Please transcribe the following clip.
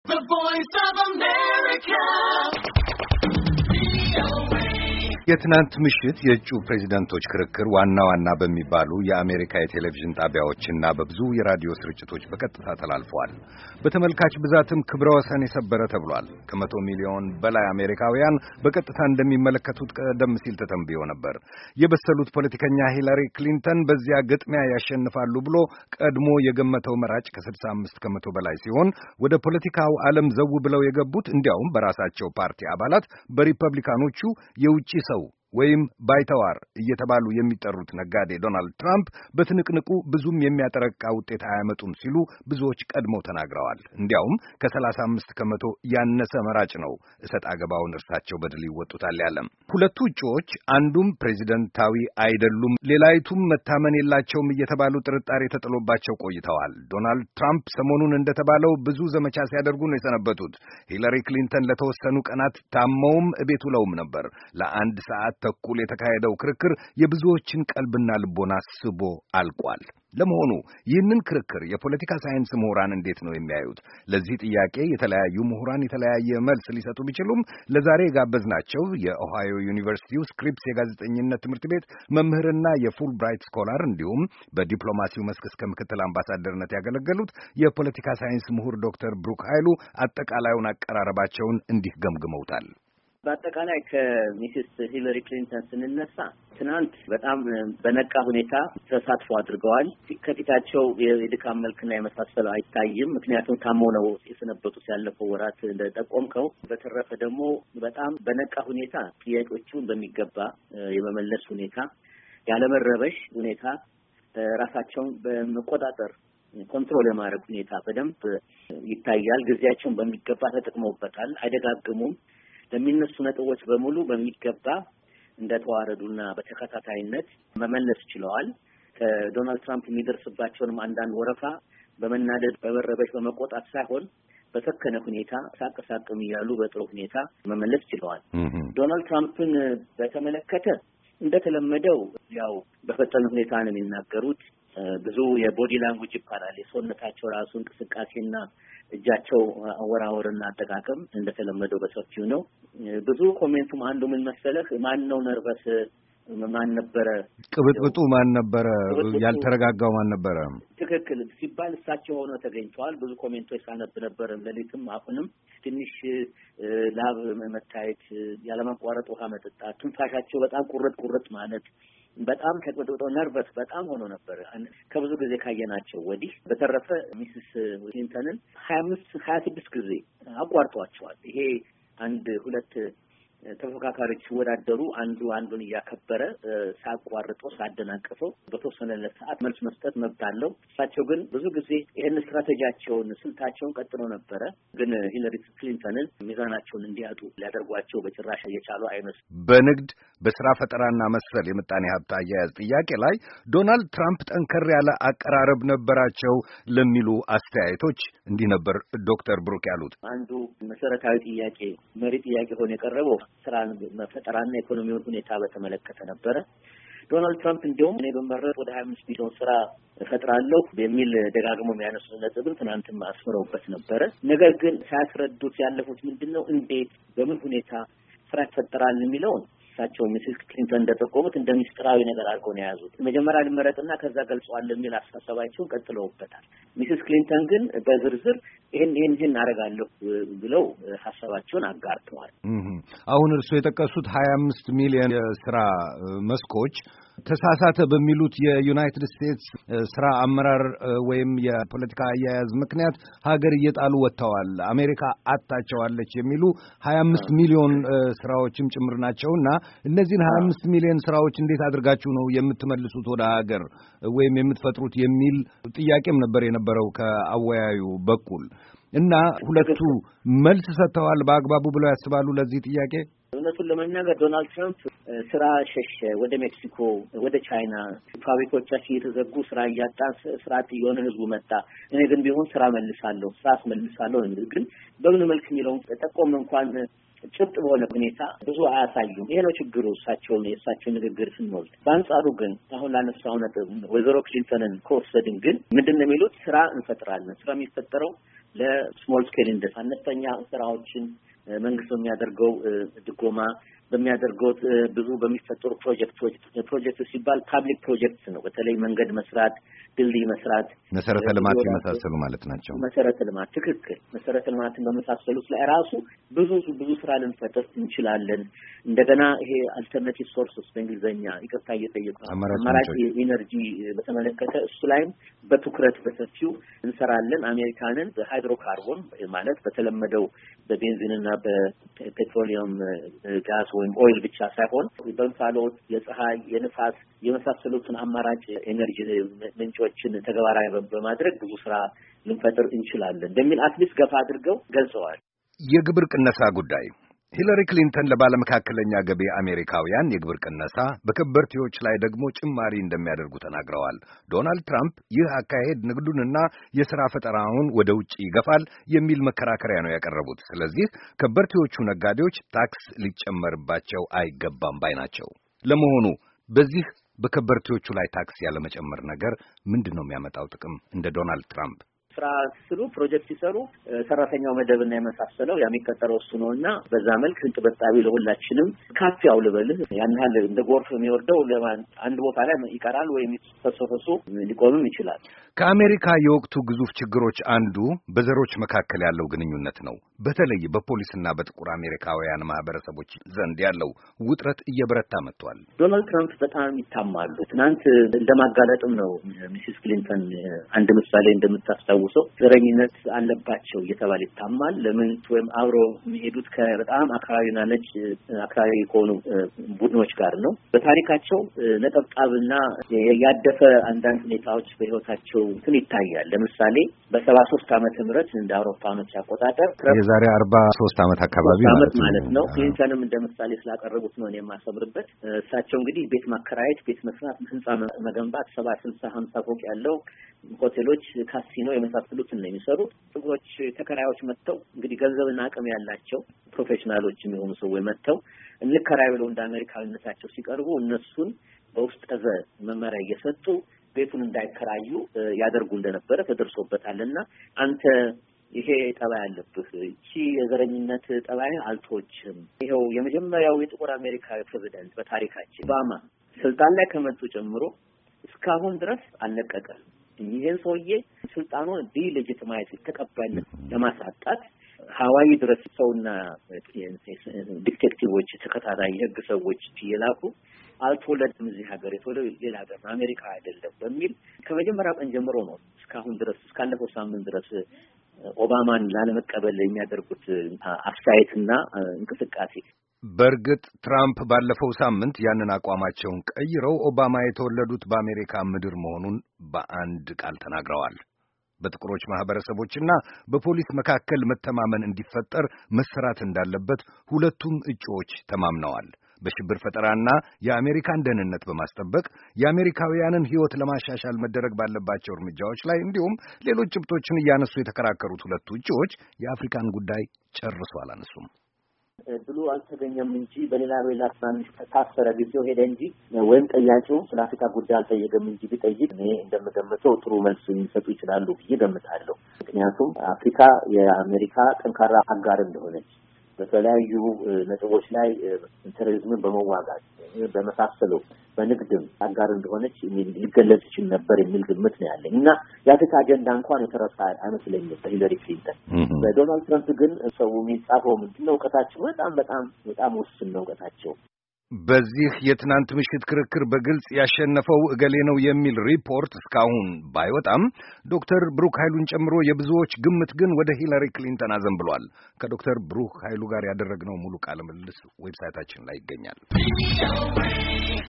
The Voice of America. የትናንት ምሽት የእጩ ፕሬዝዳንቶች ክርክር ዋና ዋና በሚባሉ የአሜሪካ የቴሌቪዥን ጣቢያዎችና በብዙ የራዲዮ ስርጭቶች በቀጥታ ተላልፈዋል። በተመልካች ብዛትም ክብረ ወሰን የሰበረ ተብሏል። ከ100 ሚሊዮን በላይ አሜሪካውያን በቀጥታ እንደሚመለከቱት ቀደም ሲል ተተንብዮ ነበር። የበሰሉት ፖለቲከኛ ሂላሪ ክሊንተን በዚያ ግጥሚያ ያሸንፋሉ ብሎ ቀድሞ የገመተው መራጭ ከ65 ከመቶ በላይ ሲሆን ወደ ፖለቲካው ዓለም ዘው ብለው የገቡት እንዲያውም በራሳቸው ፓርቲ አባላት በሪፐብሊካኖቹ የውጭ ሰው ወይም ባይተዋር እየተባሉ የሚጠሩት ነጋዴ ዶናልድ ትራምፕ በትንቅንቁ ብዙም የሚያጠረቃ ውጤት አያመጡም ሲሉ ብዙዎች ቀድመው ተናግረዋል። እንዲያውም ከ35 ከመቶ ያነሰ መራጭ ነው እሰጥ አገባውን እርሳቸው በድል ይወጡታል ያለም። ሁለቱ እጩዎች አንዱም ፕሬዚደንታዊ አይደሉም፣ ሌላይቱም መታመን የላቸውም እየተባሉ ጥርጣሬ ተጥሎባቸው ቆይተዋል። ዶናልድ ትራምፕ ሰሞኑን እንደተባለው ብዙ ዘመቻ ሲያደርጉ ነው የሰነበቱት። ሂላሪ ክሊንተን ለተወሰኑ ቀናት ታመውም እቤት ውለውም ነበር። ለአንድ ሰዓት ተኩል የተካሄደው ክርክር የብዙዎችን ቀልብና ልቦና ስቦ አልቋል። ለመሆኑ ይህንን ክርክር የፖለቲካ ሳይንስ ምሁራን እንዴት ነው የሚያዩት? ለዚህ ጥያቄ የተለያዩ ምሁራን የተለያየ መልስ ሊሰጡ ቢችሉም ለዛሬ የጋበዝናቸው የኦሃዮ ዩኒቨርሲቲው ስክሪፕስ የጋዜጠኝነት ትምህርት ቤት መምህርና የፉል ብራይት ስኮላር እንዲሁም በዲፕሎማሲው መስክ እስከ ምክትል አምባሳደርነት ያገለገሉት የፖለቲካ ሳይንስ ምሁር ዶክተር ብሩክ ኃይሉ አጠቃላዩን አቀራረባቸውን እንዲህ ገምግመውታል። በአጠቃላይ ከሚስስ ሂለሪ ክሊንተን ስንነሳ ትናንት በጣም በነቃ ሁኔታ ተሳትፎ አድርገዋል። ከፊታቸው የድካም መልክና የመሳሰለ አይታይም። ምክንያቱም ታመው ነው የሰነበቱት ያለፈው ወራት እንደጠቆምከው። በተረፈ ደግሞ በጣም በነቃ ሁኔታ ጥያቄዎቹን በሚገባ የመመለስ ሁኔታ፣ ያለመረበሽ ሁኔታ፣ ራሳቸውን በመቆጣጠር ኮንትሮል የማድረግ ሁኔታ በደንብ ይታያል። ጊዜያቸውን በሚገባ ተጠቅመውበታል። አይደጋግሙም። ለሚነሱ ነጥቦች በሙሉ በሚገባ እንደተዋረዱና በተከታታይነት መመለስ ችለዋል። ከዶናልድ ትራምፕ የሚደርስባቸውንም አንዳንድ ወረፋ በመናደድ በመረበሽ በመቆጣት ሳይሆን በሰከነ ሁኔታ ሳቅሳቅም እያሉ በጥሩ ሁኔታ መመለስ ችለዋል። ዶናልድ ትራምፕን በተመለከተ እንደተለመደው ያው በፈጠነ ሁኔታ ነው የሚናገሩት። ብዙ የቦዲ ላንጉጅ ይባላል። የሰውነታቸው ራሱ እንቅስቃሴና እጃቸው አወራወርና አጠቃቀም እንደተለመደው በሰፊው ነው። ብዙ ኮሜንቱም አንዱ ምን መሰለህ፣ ማን ነው ነርቨስ፣ ማን ነበረ ቅብጥብጡ፣ ማን ነበረ ያልተረጋጋው፣ ማን ነበረ ትክክል ሲባል እሳቸው ሆነው ተገኝተዋል። ብዙ ኮሜንቶች ሳነብ ነበር ሌሊትም አሁንም። ትንሽ ላብ መታየት፣ ያለማቋረጥ ውሃ መጠጣት፣ ትንፋሻቸው በጣም ቁርጥ ማለት፣ በጣም ተቆጥቶ ነርቨስ በጣም ሆኖ ነበር ከብዙ ጊዜ ካየናቸው ወዲህ። በተረፈ ሚስስ ክሊንተንን 26 ጊዜ አቋርጧቸዋል። ይሄ አንድ ሁለት ተፎካካሪዎች ሲወዳደሩ አንዱ አንዱን እያከበረ ሳቋርጦ ሳደናቀፈው በተወሰነለት ሰዓት መልስ መስጠት መብት አለው። እሳቸው ግን ብዙ ጊዜ ይህን ስትራቴጂያቸውን ስልታቸውን ቀጥሎ ነበረ። ግን ሂለሪ ክሊንተንን ሚዛናቸውን እንዲያጡ ሊያደርጓቸው በጭራሽ እየቻሉ አይመስልም። በንግድ በስራ ፈጠራና መሰል የምጣኔ ሀብት አያያዝ ጥያቄ ላይ ዶናልድ ትራምፕ ጠንከር ያለ አቀራረብ ነበራቸው ለሚሉ አስተያየቶች እንዲህ ነበር ዶክተር ብሩክ ያሉት። አንዱ መሰረታዊ ጥያቄ መሪ ጥያቄ ሆኖ የቀረበው ስራ ፈጠራና ኢኮኖሚውን ሁኔታ በተመለከተ ነበረ። ዶናልድ ትራምፕ እንዲያውም እኔ በመረጥ ወደ 25 ሚሊዮን ስራ እፈጥራለሁ የሚል ደጋግሞ የሚያነሱት ነጥብም ትናንትም አስምረውበት ነበረ። ነገር ግን ሳያስረዱት ያለፉት ምንድነው፣ እንዴት በምን ሁኔታ ስራ ይፈጠራል የሚለውን እሳቸው ሚስስ ክሊንተን እንደጠቆሙት እንደ ሚስጥራዊ ነገር አድርገው ነው የያዙት። መጀመሪያ ልመረጥና ከዛ ገልጸዋለሁ የሚል አስተሳሰባቸውን ቀጥለውበታል። ሚስስ ክሊንተን ግን በዝርዝር ይሄን አደርጋለሁ ብለው ሀሳባቸውን አጋርተዋል። አሁን እርስዎ የጠቀሱት 25 ሚሊዮን የስራ መስኮች ተሳሳተ በሚሉት የዩናይትድ ስቴትስ ስራ አመራር ወይም የፖለቲካ አያያዝ ምክንያት ሀገር እየጣሉ ወጥተዋል፣ አሜሪካ አጣቸዋለች የሚሉ 25 ሚሊዮን ስራዎችም ጭምር ናቸውና እነዚህን 25 ሚሊዮን ስራዎች እንዴት አድርጋችሁ ነው የምትመልሱት ወደ ሀገር ወይም የምትፈጥሩት የሚል ጥያቄም ነበር የነበረው ከአወያዩ በኩል እና ሁለቱ መልስ ሰጥተዋል በአግባቡ ብለው ያስባሉ ለዚህ ጥያቄ? እውነቱን ለመናገር ዶናልድ ትራምፕ ስራ ሸሸ፣ ወደ ሜክሲኮ፣ ወደ ቻይና፣ ፋብሪካዎቻችን እየተዘጉ ስራ እያጣ ስርዓት የሆነ ህዝቡ መጣ። እኔ ግን ቢሆን ስራ አስመልሳለሁ። ግን በምን መልክ የሚለውን ጠቆም እንኳን ጭብጥ በሆነ ሁኔታ ብዙ አያሳዩም። ይሄ ነው ችግሩ የእሳቸው ንግግር ስንወስድ። በአንጻሩ ግን አሁን ላነሳው ነጥብ ወይዘሮ ክሊንተንን ከወሰድን ግን ምንድን ነው የሚሉት? ስራ እንፈጥራለን። ስራ የሚፈጠረው ለስሞል ስኬል ኢንደስ አነስተኛ ስራዎችን መንግስት በሚያደርገው ድጎማ በሚያደርገው ብዙ በሚፈጠሩ ፕሮጀክቶች ሲባል ፓብሊክ ፕሮጀክትስ ነው። በተለይ መንገድ መስራት፣ ድልድይ መስራት፣ መሰረተ ልማት የመሳሰሉ ማለት ናቸው። መሰረተ ልማት ትክክል። መሰረተ ልማትን በመሳሰሉት ላይ ራሱ ብዙ ስራ ልንፈጥር እንችላለን። እንደገና ይሄ አልተርናቲቭ ሶርስስ በእንግሊዝኛ ይቅርታ እየጠየቁ አማራጭ ኢነርጂ በተመለከተ እሱ ላይም በትኩረት በሰፊው እንሰራለን። አሜሪካንን በሃይድሮካርቦን ማለት በተለመደው በቤንዚንና በፔትሮሊየም ጋዝ ወይም ኦይል ብቻ ሳይሆን በእንፋሎት፣ የፀሐይ፣ የንፋስ የመሳሰሉትን አማራጭ ኤነርጂ ምንጮችን ተግባራዊ በማድረግ ብዙ ስራ ልንፈጥር እንችላለን በሚል አትሊስት ገፋ አድርገው ገልጸዋል። የግብር ቅነሳ ጉዳይ ሂለሪ ክሊንተን ለባለመካከለኛ ገቢ አሜሪካውያን የግብር ቅነሳ በከበርቴዎች ላይ ደግሞ ጭማሪ እንደሚያደርጉ ተናግረዋል። ዶናልድ ትራምፕ ይህ አካሄድ ንግዱንና የሥራ ፈጠራውን ወደ ውጭ ይገፋል የሚል መከራከሪያ ነው ያቀረቡት። ስለዚህ ከበርቴዎቹ ነጋዴዎች ታክስ ሊጨመርባቸው አይገባም ባይ ናቸው። ለመሆኑ በዚህ በከበርቴዎቹ ላይ ታክስ ያለመጨመር ነገር ምንድን ነው የሚያመጣው ጥቅም እንደ ዶናልድ ትራምፕ? ስራ ሲሉ ፕሮጀክት ሲሰሩ ሰራተኛው መደብና የመሳሰለው የሚቀጠረው እሱ ነውና በዛ መልክ እንጥበጣቢ ለሁላችንም ካፍ ያውልበልህ ያን ያህል እንደ ጎርፍ የሚወርደው አንድ ቦታ ላይ ይቀራል ወይም ተሰፈሱ ሊቆምም ይችላል። ከአሜሪካ የወቅቱ ግዙፍ ችግሮች አንዱ በዘሮች መካከል ያለው ግንኙነት ነው። በተለይ በፖሊስና በጥቁር አሜሪካውያን ማህበረሰቦች ዘንድ ያለው ውጥረት እየበረታ መጥቷል። ዶናልድ ትራምፕ በጣም ይታማሉ። ትናንት እንደማጋለጥም ነው ሚስስ ክሊንተን አንድ ምሳሌ እንደምታስታውሰው ዘረኝነት አለባቸው እየተባለ ይታማል። ለምን ወይም አብረው የሚሄዱት ከበጣም አክራሪና ነጭ አክራሪ ከሆኑ ቡድኖች ጋር ነው። በታሪካቸው ነጠብጣብና ያደፈ አንዳንድ ሁኔታዎች በህይወታቸው እንትን ይታያል። ለምሳሌ በ73 ዓመተ ምህረት እንደ አውሮፓኖች አቆጣጠር የዛሬ 43 ዓመት አካባቢ ማለት ነው። ክሊንተንም እንደ ምሳሌ ስላቀረቡት ነው የማሰምርበት። እሳቸው እንግዲህ ቤት ማከራየት፣ ቤት መስራት፣ ህንጻ መገንባት 70፣ 60፣ 50 ፎቅ ያለው ሆቴሎች፣ ካሲኖ የመሳሰሉትን ነው የሚሰሩት። ጥቁሮች ተከራዮች መጥተው እንግዲህ ገንዘብና አቅም ያላቸው ፕሮፌሽናሎች የሚሆኑ ሰዎች መጥተው እንከራይ ብለው እንደ አሜሪካዊነታቸው ሲቀርቡ እነሱን በውስጥ ጠዘ መመሪያ እየሰጡ ቤቱን እንዳይከራዩ ያደርጉ እንደነበረ ተደርሶበታልና አንተ ይሄ ጠባይ አለብህ፣ እቺ የዘረኝነት ጠባይ አልተወችም። ይሄው የመጀመሪያው የጥቁር አሜሪካዊ ፕሬዝዳንት በታሪካችን ኦባማ ስልጣን ላይ ከመጡ ጀምሮ እስካሁን ድረስ አልለቀቀም። ይሄን ሰውዬ ስልጣኑን ዲሌጂቲማይዝ ተቀባይነት ለማሳጣት ሀዋይ ድረስ ሰውና ዲቴክቲቮች ተከታታይ የህግ ሰዎች እየላኩ አልተወለድም እዚህ ሀገር የተወለደው ሌላ ሀገር አሜሪካ አይደለም በሚል ከመጀመሪያው ቀን ጀምሮ ነው እስካሁን ድረስ እስካለፈው ሳምንት ድረስ ኦባማን ላለመቀበል የሚያደርጉት አስተያየትና እንቅስቃሴ። በእርግጥ ትራምፕ ባለፈው ሳምንት ያንን አቋማቸውን ቀይረው ኦባማ የተወለዱት በአሜሪካ ምድር መሆኑን በአንድ ቃል ተናግረዋል። በጥቁሮች ማህበረሰቦችና በፖሊስ መካከል መተማመን እንዲፈጠር መሰራት እንዳለበት ሁለቱም እጩዎች ተማምነዋል። በሽብር ፈጠራና የአሜሪካን ደህንነት በማስጠበቅ የአሜሪካውያንን ሕይወት ለማሻሻል መደረግ ባለባቸው እርምጃዎች ላይ እንዲሁም ሌሎች ጭብጦችን እያነሱ የተከራከሩት ሁለቱ እጩዎች የአፍሪካን ጉዳይ ጨርሶ አላነሱም። ብሉ አልተገኘም እንጂ በሌላ ትናንሽ ታሰረ ጊዜው ሄደ እንጂ ወይም ጠያቂው ስለ አፍሪካ ጉዳይ አልጠየቀም እንጂ ቢጠይቅ እኔ እንደምገምተው ጥሩ መልስ የሚሰጡ ይችላሉ ብዬ ገምታለሁ። ምክንያቱም አፍሪካ የአሜሪካ ጠንካራ አጋር እንደሆነች በተለያዩ ነጥቦች ላይ ቴሮሪዝምን በመዋጋት በመሳሰለው በንግድም አጋር እንደሆነች ሊገለጽ ይችል ነበር የሚል ግምት ነው ያለኝ እና የአፍሪካ አጀንዳ እንኳን የተረሳ አይመስለኝም በሂለሪ ክሊንተን። በዶናልድ ትራምፕ ግን ሰው የሚጻፈው ምንድነው እውቀታቸው በጣም ውስን ነው እውቀታቸው። በዚህ የትናንት ምሽት ክርክር በግልጽ ያሸነፈው እገሌ ነው የሚል ሪፖርት እስካሁን ባይወጣም ዶክተር ብሩክ ኃይሉን ጨምሮ የብዙዎች ግምት ግን ወደ ሂለሪ ክሊንተን አዘንብሏል። ከዶክተር ብሩክ ኃይሉ ጋር ያደረግነው ሙሉ ቃለ ምልልስ ዌብሳይታችን ላይ ይገኛል።